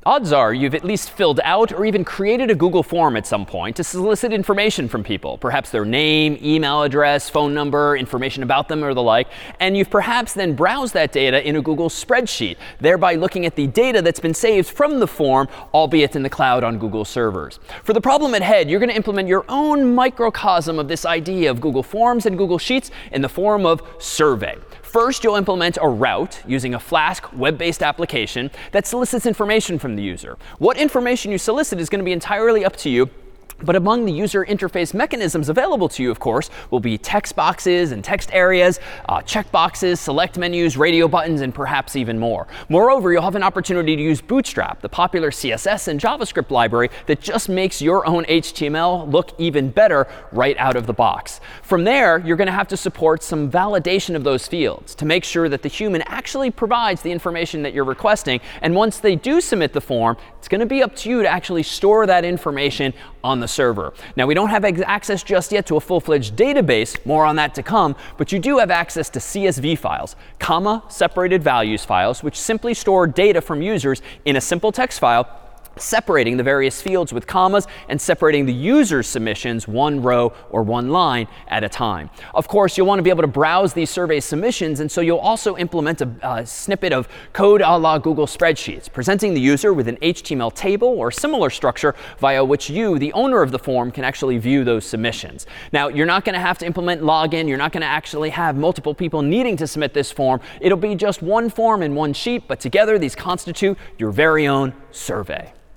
Odds are you've at least filled out or even created a Google form at some point to solicit information from people, perhaps their name, email address, phone number, information about them or the like, and you've perhaps then browsed that data in a Google spreadsheet, thereby looking at the data that's been saved from the form, albeit in the cloud on Google servers. For the problem at hand, you're going to implement your own microcosm of this idea of Google Forms and Google Sheets in the form of survey. First, you'll implement a route using a Flask web-based application that solicits information from the user. What information you solicit is going to be entirely up to you. But among the user interface mechanisms available to you, of course, will be text boxes and text areas, checkboxes, select menus, radio buttons, and perhaps even more. Moreover, you'll have an opportunity to use Bootstrap, the popular CSS and JavaScript library that just makes your own HTML look even better right out of the box. From there, you're going to have to support some validation of those fields to make sure that the human actually provides the information that you're requesting. And once they do submit the form, it's going to be up to you to actually store that information on the server. Now, we don't have access just yet to a full-fledged database, more on that to come, but you do have access to CSV files, comma-separated values files, which simply store data from users in a simple text file, separating the various fields with commas and separating the user's submissions one row or one line at a time. Of course, you'll want to be able to browse these survey submissions, and so you'll also implement a snippet of code a la Google Spreadsheets, presenting the user with an HTML table or similar structure via which you, the owner of the form, can actually view those submissions. Now, you're not going to have to implement login. You're not going to actually have multiple people needing to submit this form. It'll be just one form in one sheet, but together these constitute your very own survey.